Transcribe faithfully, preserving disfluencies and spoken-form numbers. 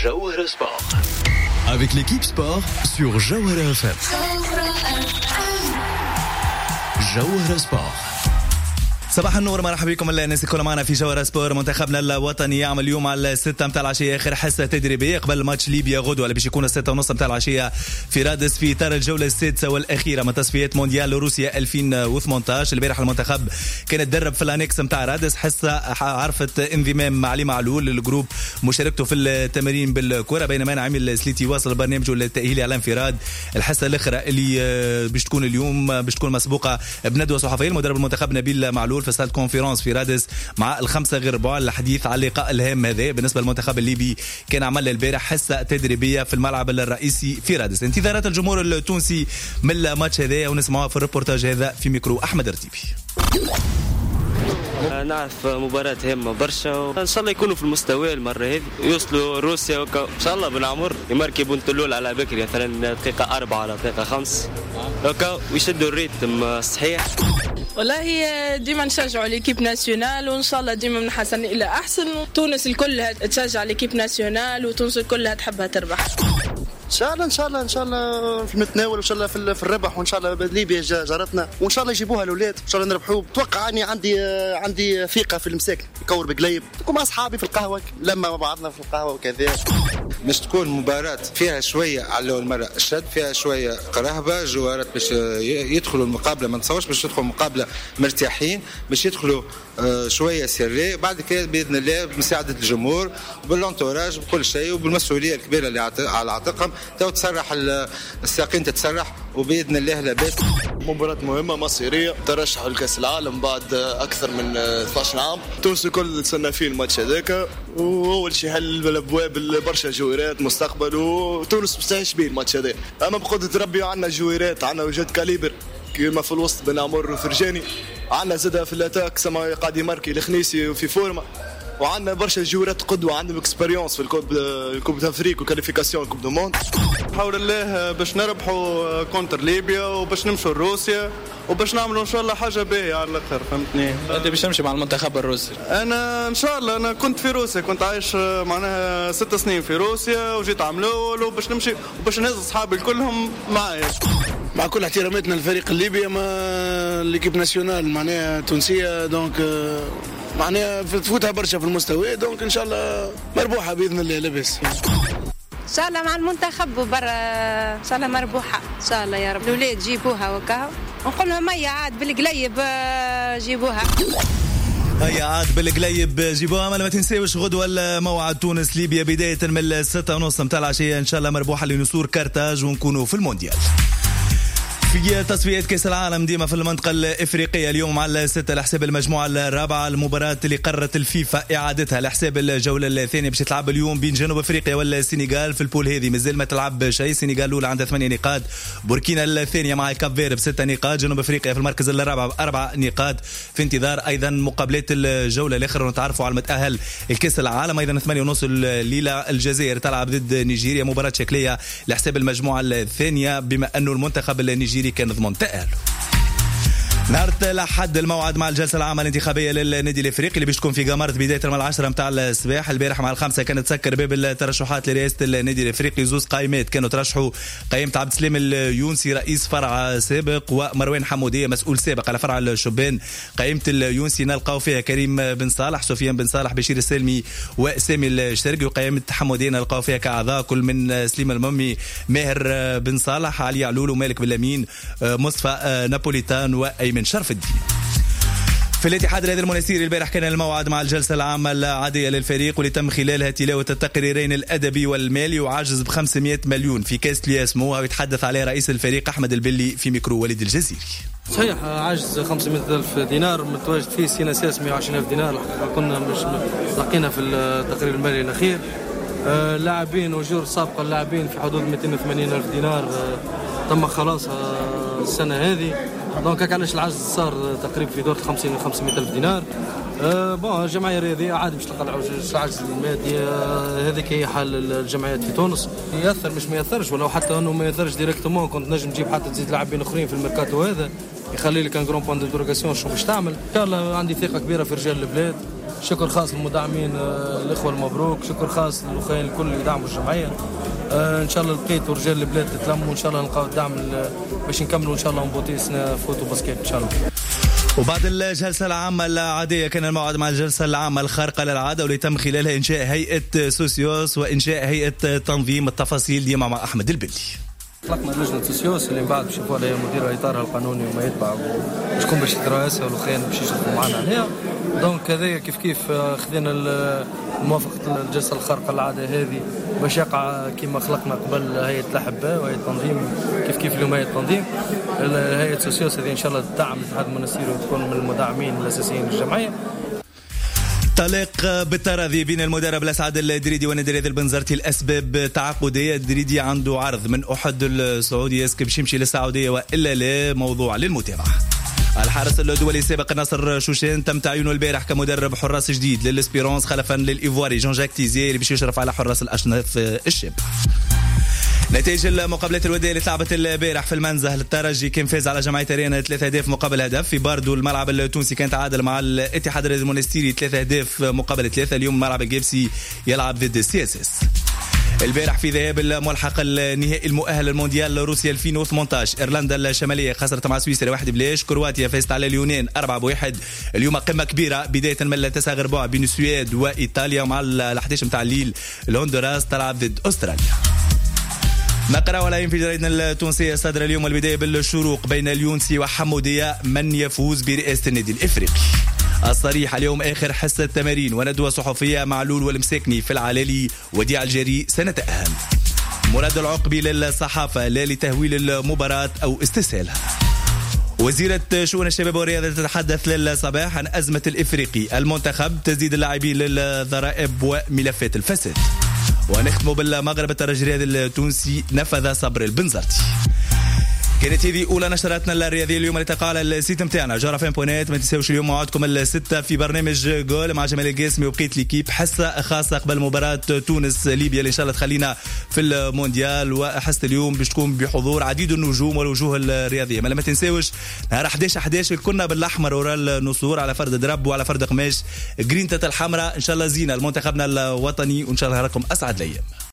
Jawahara Sport. Avec l'équipe sport sur Jawahara F M. Jawahara Sport. صباح النور، مرحبا بكم الناس الكل معنا في جوهرة سبور. منتخبنا الوطني يعمل اليوم على الستة متاع العشية آخر حصة تدريبية قبل ماتش ليبيا غدوة اللي باش يكون الستة ونص متاع العشية في رادس في إطار الجولة السادسة والأخيرة من تصفيات مونديال روسيا ألفين وثمانية عشر. البارح المنتخب كان يتدرب في الانكس متاع رادس، حصة عرفت انضمام علي معلول للجروب، مشاركته في التمارين بالكرة، بينما عامل سليتي واصل برنامجه التأهيلي على انفراد. الحصة الأخرى اللي باش تكون اليوم باش تكون مسبوقة بندوة صحفية. المدرب المنتخب نبيل معلول في صالة كونفرنس في رادس مع الخمسة غير ربع الحديث على اللقاء الهام هذا. بالنسبة للمنتخب الليبي كان عمل البارح حصة تدريبية في الملعب الرئيسي في رادس. انتظارات الجمهور التونسي من الماتش هذا ونسمعوها في الريبورتاج هذا في ميكرو أحمد رتيبي. نعرف مباراة هامة برشا، ان شاء الله يكونوا في المستوى المرة هذه، يوصلوا روسيا وكا. ان شاء الله بن عمر يماركي بنتلول على بكري مثلا دقيقة أربعة على دقيقة خمس وكا، ويشدوا الريتم الصحيح. والله ديما نشجعوا ليكيب ناسيونال، وان شاء الله ديما نحسن الى احسن. تونس الكل تشجع ليكيب ناسيونال، وتونس الكلها تحبها تربح. ان شاء الله ان شاء الله ان شاء الله في المتناول، وان شاء الله في الربح، وان شاء الله ليبيا جارتنا، وان شاء الله يجيبوها الاولاد، ان شاء الله نربحوا. اتوقع اني عندي عندي ثقه في المساكن، يكور بقليب تكون مع اصحابي في القهوه، لما مع بعضنا في القهوه وكذا. مش تكون مباراة فيها شوية على أول مرة الشد، فيها شوية رهبة، جوارات باش يدخلوا المقابلة، ما نتصورش باش يدخلوا المقابلة مرتاحين، باش يدخلوا شوية سرية. بعد كده بإذن الله بمساعدة الجمهور وبالانتوراج بكل شيء وبالمسؤولية الكبيرة اللي على عاتقهم، تو تسرح الساقين تتسرح، وبإذن الله لا بأس. مباراة مهمة مصيرية، ترشح لكأس العالم بعد أكثر من اثني عشر عام. تونس الكل تسنى فيه الماتش هذاك، وأول شيء حل الأبواب برشا جويرات مستقبل، وتونس مستحيش بيه الماتش هذا. أما بقدرة ربي عندنا جويرات، عندنا وجد كاليبر كما في الوسط بن عمر وفرجاني، عندنا زادة في الاتاك سما قاعد يماركي الخنيسي وفي فورما، وعندنا برشا جويرات قدوة، عندهم اكسبيريونس في الكوب الكوب تافريك وكاليفيكاسيون الكوب دو موند. بحول الله باش نربحوا كونتر ليبيا، وباش نمشوا لروسيا، وباش نعملوا ان شاء الله حاجه باهيه على الاخر. فهمتني؟ انت باش تمشي مع المنتخب الروسي؟ انا ان شاء الله، انا كنت في روسيا، كنت عايش معناها ست سنين في روسيا، وجيت عام الاول، وباش نمشي وباش نهز اصحابي كلهم معايا. مع كل احتراماتنا للفريق الليبي، ما ليكيب ناسيونال معناها تونسيه، دونك معناها تفوتها برشا في المستوى، دونك ان شاء الله مربوحه باذن الله. لاباس ان شاء الله مع المنتخب وبرا، ان شاء الله مربوحه ان شاء الله يا رب. الاولاد جيبوها وكا، نقول لهم هيا عاد بالقليب جيبوها، هيا عاد بالقليب جيبوها. ما تنساوش غدوة الموعد تونس ليبيا بداية من الستة ونص متاع العشية، ان شاء الله مربوحه لنسور كارتاج ونكونوا في المونديال. في تصفيات كأس العالم ديما في المنطقة الإفريقية اليوم على ستة لحساب المجموعة الرابعة، المباراة اللي قررت الفيفا إعادتها لحساب الجولة الثانية باش تلعب اليوم بين جنوب أفريقيا والسنغال. في البول هذه مازال ما تلعب شيء، السنغال الأولى عندها ثمانية نقاط، بوركينا الثانية مع كاب فير بستة نقاط، جنوب أفريقيا في المركز الرابع بأربع نقاط، في انتظار أيضا مقابلات الجولة الأخرى ونتعرفوا على المتأهل الكأس العالم. أيضا ثمانية ونص الليلة الجزائر تلعب ضد نيجيريا، مباراة شكلية لحساب المجموعة الثانية بما أنه المنتخب النيجيري كان ضمن تأهل. نهار الأحد الموعد مع الجلسة العامة الانتخابية للنادي الافريقي اللي باش تكون في قمرة بداية من العشرة متاع الصباح. البارح مع الخمسة كانت تسكر باب الترشحات لرئاسة النادي الافريقي، زوز قائمات كانوا ترشحوا قائمة عبد السلام اليونسي رئيس فرع سابق، ومروان حمودية مسؤول سابق على فرع الشبان. قائمة اليونسي نلقاو فيها كريم بن صالح، سفيان بن صالح، بشير السلمي وسامي الشرقي، وقائمة حمودية نلقاو فيها كأعضاء كل من سليم الممي، ماهر بن صالح، علي علول، ومالك بن لامين، مصطفى نابوليتان، وأيمن شرف الدين. في الاتحاد الهادي المنستيري البارح كان الموعد مع الجلسة العامة العادية للفريق، واللي تم خلالها تلاوة التقريرين الأدبي والمالي، وعجز ب خمسمائة مليون في كاس لياسمو، ويتحدث عليه رئيس الفريق أحمد البلي في ميكرو وليد الجزيري. صحيح عجز خمسمائة ألف دينار، متواجد فيه سينا سياس مئة وعشرين ألف دينار، كنا مش لقينا في التقرير المالي الأخير. آه لاعبين وجور سابقة اللاعبين في حدود مئتين وثمانين ألف دينار آه تم خلاصها السنة هذه، دونك علاش العجز صار تقريبا في دور خمسين خمسمائة ألف دينار. أه بون الجمعيه الرياضيه عادي باش تلقى العجز المادي، أه هذيك هي حال الجمعيات في تونس. ياثر مش ما ياثرش، ولو حتى انه ما ياثرش ديريكتومون كنت نجم تجيب حتى تزيد لاعبين اخرين في الميركاتو هذا، يخلي لك ان جرون بوان دو دورغاسيون شو باش تعمل. ان شاء الله عندي ثقه كبيره في رجال البلاد، ان شكر خاص للمدعمين الاخوه المبروك، شكر خاص للاخوين الكل اللي دعموا الجمعيه. ان شاء الله لقيتوا رجال البلاد تتلموا، ان شاء الله نلقاو الدعم باش نكملوا ان شاء الله نبوتيسنا فوتو باسكيت ان شاء الله. وبعد الجلسة العامة العادية كان الموعد مع الجلسة العامة الخارقة للعادة واللي تم خلالها إنشاء هيئة سوسيوس وإنشاء هيئة تنظيم. التفاصيل ديما مع أحمد البلي. خلقنا لجنة سوسيوس اللي من بعد باش يكون هي مدير إطارها القانوني وما يتبع وشكون باش يترأسها والأخرين باش يشرفوا معنا عليها. دونك هذايا كيف كيف خذينا موافقة الجلسة الخارقة للعادة هذه باش يقع كما خلقنا قبل هيئة الأحباء وهيئة التنظيم كيف كيف اليوم هيئة التنظيم. هيئة سوسيوس هذه إن شاء الله تدعم الاتحاد المنستيري وتكون من المدعمين الأساسيين للجمعية. تعليق بالتراضي بين المدرب الأسعد الدريدي والنادي البنزرتي الأسباب تعاقدية. الدريدي عنده عرض من أحد السعودي يسكب شمشي للسعودية وإلا لا، موضوع للمتابعة. الحارس الدولي السابق ناصر شوشان تم تعيينه البارح كمدرب حراس جديد للإسبيرونس خلفا للإيفواري جون جاك تيزي اللي باش يشرف على حراس الأشناف الشاب. نتائج المقابلات الودية اللي تلعبت البارح في المنزه. الترجي كان فاز على جمعية ريان ثلاثة أهداف مقابل هدف. في باردو الملعب التونسي كان تعادل مع الاتحاد المونستيري ثلاثة أهداف مقابل ثلاثة. اليوم ملعب الجيبسي يلعب ضد السي اس اس. البارح في ذهاب الملحق النهائي المؤهل المونديال روسيا ألفين وثمانية عشر ايرلندا الشماليه خسرت مع سويسرا واحد بلاش. كرواتيا فازت على اليونان أربعة بواحد. اليوم قمه كبيره بدايه من تسع ربع بين السويد وايطاليا مع ال11 نتاع الليل. الهندوراس تلعب ضد استراليا. نقرا ولا في جريدنا التونسيه صدر اليوم البدايه بالشروق بين اليونسي وحموديه من يفوز برئاسه النادي الافريقي. الصريح اليوم آخر حصة تمارين وندوة صحفية معلول والمساكني في العلالي. وديع الجري سنتأهل. مراد العقبي للصحافة لا لتهويل المباراة أو استسهالها. وزيرة شؤون الشباب والرياضة تتحدث للصباح عن أزمة الإفريقي. المنتخب تزيد اللاعبين للضرائب وملفات الفساد. ونختم بالمغرب. الترجي الرياضي التونسي نفذ صبر البنزرتي. كانت هذه أولى نشراتنا الرياضية اليوم اللي تقع على السيت متاعنا جارة فين بوينات. ما تنساوش اليوم موعدكم الستة في برنامج جول مع جمال القاسمي وبقية ليكيب. حصة خاصة قبل مباراة تونس ليبيا اللي إن شاء الله تخلينا في المونديال. وحصة اليوم باش تكون بحضور عديد النجوم والوجوه الرياضية. ما تنساوش نهار أحد عشر أحد عشر كنا بالأحمر ورا النصور على فرد درب وعلى فرد قماش جرينتة الحمراء. إن شاء الله زينة لمنتخبنا الوطني وإن شاءالله لكم أسعد الأيام.